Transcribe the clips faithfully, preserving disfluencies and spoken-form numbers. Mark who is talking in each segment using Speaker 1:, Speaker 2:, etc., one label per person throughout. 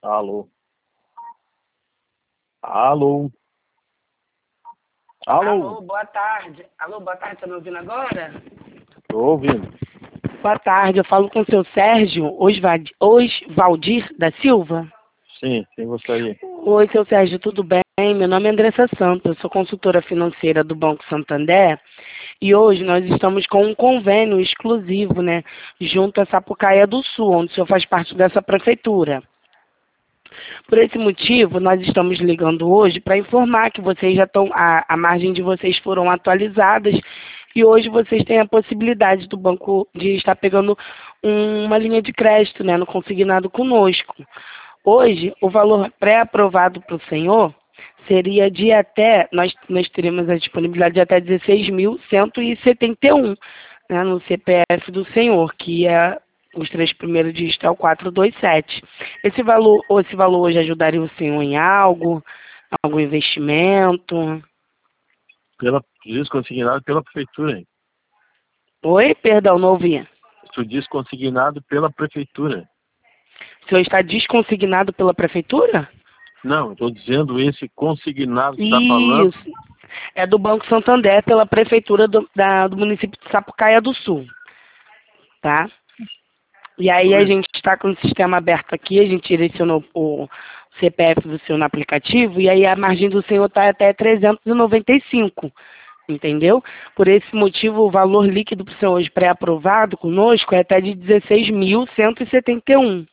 Speaker 1: Alô? Alô? Alô?
Speaker 2: Alô, boa tarde. Alô, boa tarde, tá me ouvindo agora?
Speaker 1: Tô ouvindo.
Speaker 2: Boa tarde, eu falo com o seu Sérgio Osvad- Osvaldir da Silva.
Speaker 1: Sim, quem gostaria?
Speaker 2: Oi, seu Sérgio, tudo bem? Meu nome é Andressa Santos, eu sou consultora financeira do Banco Santander e hoje nós estamos com um convênio exclusivo, né, junto à Sapucaia do Sul, onde o senhor faz parte dessa prefeitura. Por esse motivo, nós estamos ligando hoje para informar que vocês já estão, a, a margem de vocês foram atualizadas e hoje vocês têm a possibilidade do banco de estar pegando um- uma linha de crédito, né, no consignado conosco. Hoje, o valor pré-aprovado para o senhor seria de até, nós, nós teríamos a disponibilidade de até dezesseis mil cento e setenta e um, né, no C P F do senhor, que é os três primeiros dígitos é o quatrocentos e vinte e sete. Esse valor, ou esse valor hoje ajudaria o senhor em algo, algum investimento?
Speaker 1: Pela, diz consignado pela prefeitura, hein?
Speaker 2: Oi, perdão, não ouvi.
Speaker 1: Tu diz consignado pela prefeitura.
Speaker 2: O senhor está desconsignado pela prefeitura?
Speaker 1: Não, eu tô dizendo esse consignado que tá falando.
Speaker 2: Isso. É do Banco Santander pela prefeitura do, da- do município de Sapucaia do Sul. Tá? E aí a
Speaker 1: Pois.
Speaker 2: gente está com o sistema aberto aqui, a gente direcionou o C P F do senhor no aplicativo, e aí a margem do senhor está até trezentos e noventa e cinco, entendeu? Por esse motivo, o valor líquido para o senhor hoje pré-aprovado conosco é até de dezesseis mil cento e setenta e um.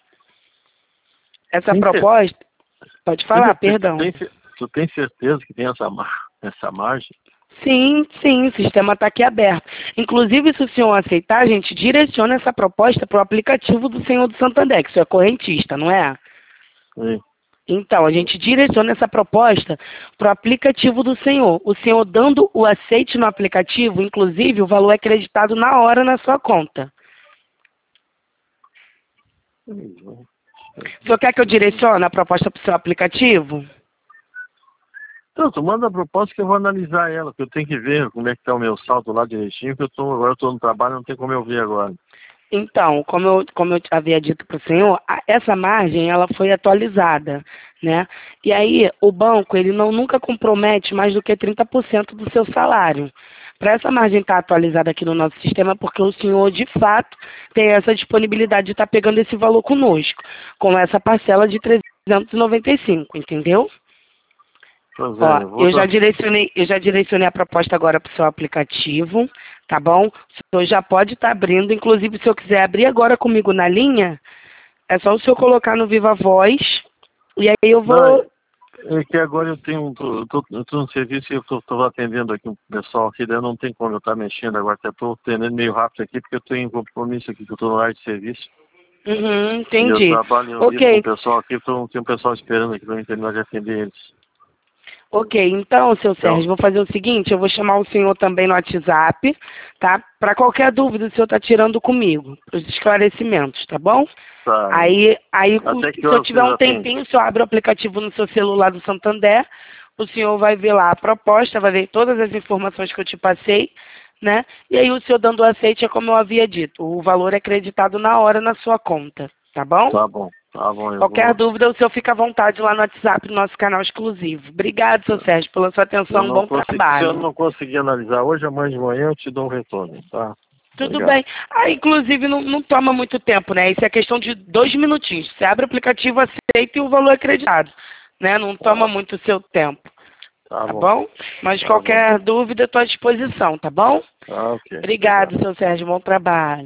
Speaker 2: Essa
Speaker 1: Tem cer-
Speaker 2: proposta... Pode falar,
Speaker 1: tem cer-
Speaker 2: perdão.
Speaker 1: tem cer- Tu tem certeza que tem essa, mar- essa margem?
Speaker 2: Sim, sim, o sistema está aqui aberto. Inclusive, se o senhor aceitar, a gente direciona essa proposta para o aplicativo do senhor do Santander, que o senhor é correntista, não é?
Speaker 1: Sim.
Speaker 2: Então, a gente direciona essa proposta para o aplicativo do senhor. O senhor dando o aceite no aplicativo, inclusive, o valor é creditado na hora na sua conta. O senhor quer que eu direcione a proposta para o seu aplicativo?
Speaker 1: Então, tu manda a proposta que eu vou analisar ela, porque eu tenho que ver como é que tá o meu saldo lá direitinho, que eu tô, agora eu tô no trabalho, não tem como eu ver agora.
Speaker 2: Então, como eu, como eu havia dito para o senhor, a- essa margem ela foi atualizada, né? E aí o banco ele não nunca compromete mais do que trinta por cento do seu salário. Para essa margem estar atualizada aqui no nosso sistema, porque o senhor de fato tem essa disponibilidade de estar pegando esse valor conosco, com essa parcela de trezentos e noventa e cinco, entendeu?
Speaker 1: Pois
Speaker 2: Ó,
Speaker 1: é, eu vou
Speaker 2: eu já
Speaker 1: dar.
Speaker 2: direcionei, eu já direcionei a proposta agora para o seu aplicativo, tá bom? O senhor já pode estar abrindo, inclusive se eu quiser abrir agora comigo na linha, é só o senhor colocar no Viva Voz, e aí eu
Speaker 1: Não,
Speaker 2: vou...
Speaker 1: é que agora eu tenho, um- tô, eu tô, eu tô no serviço e eu tô, tô atendendo aqui um pessoal aqui, daí não tem como eu estar mexendo agora, até tô atendendo meio rápido aqui, porque eu tenho um compromisso aqui, que eu tô no área de serviço.
Speaker 2: Uhum,
Speaker 1: E eu
Speaker 2: entendi.
Speaker 1: trabalho em vivo com o
Speaker 2: Ok,
Speaker 1: pessoal aqui, tô, tem um pessoal esperando aqui pra eu terminar de atender eles.
Speaker 2: ok. Então, seu
Speaker 1: Então,
Speaker 2: Sérgio, vou fazer o seguinte, eu vou chamar o senhor também no WhatsApp, tá? Para qualquer dúvida, o senhor tá tirando comigo, os esclarecimentos, tá bom?
Speaker 1: tá.
Speaker 2: Aí, aí cu-
Speaker 1: Até que
Speaker 2: se eu
Speaker 1: horas
Speaker 2: tiver
Speaker 1: vocês
Speaker 2: um
Speaker 1: atendem?
Speaker 2: tempinho, o senhor abre o aplicativo no seu celular do Santander, o senhor vai ver lá a proposta, vai ver todas as informações que eu te passei, né? E aí o senhor dando o aceite é como eu havia dito, o valor é creditado na hora na sua conta, tá bom?
Speaker 1: Tá bom, tá bom, eu
Speaker 2: Qualquer
Speaker 1: vou.
Speaker 2: dúvida, o senhor fica à vontade lá no WhatsApp, no nosso canal exclusivo. Obrigado, seu Sérgio, pela sua
Speaker 1: Se eu
Speaker 2: atenção, um
Speaker 1: não
Speaker 2: bom
Speaker 1: conseguir, se eu
Speaker 2: trabalho.
Speaker 1: não conseguir analisar hoje, amanhã de manhã eu te dou um retorno, tá?
Speaker 2: Tudo
Speaker 1: Obrigado.
Speaker 2: bem. Ah, inclusive não, não toma muito tempo, né? Isso é questão de dois minutinhos. Você abre o aplicativo, aceita e o valor é acreditado, né? Não toma
Speaker 1: Tá,
Speaker 2: muito seu tempo,
Speaker 1: tá
Speaker 2: tá
Speaker 1: bom,
Speaker 2: bom? Mas
Speaker 1: tá bom.
Speaker 2: qualquer dúvida, estou à disposição, tá bom?
Speaker 1: Tá, ok. Obrigado.
Speaker 2: Obrigado, seu Sérgio. Bom trabalho.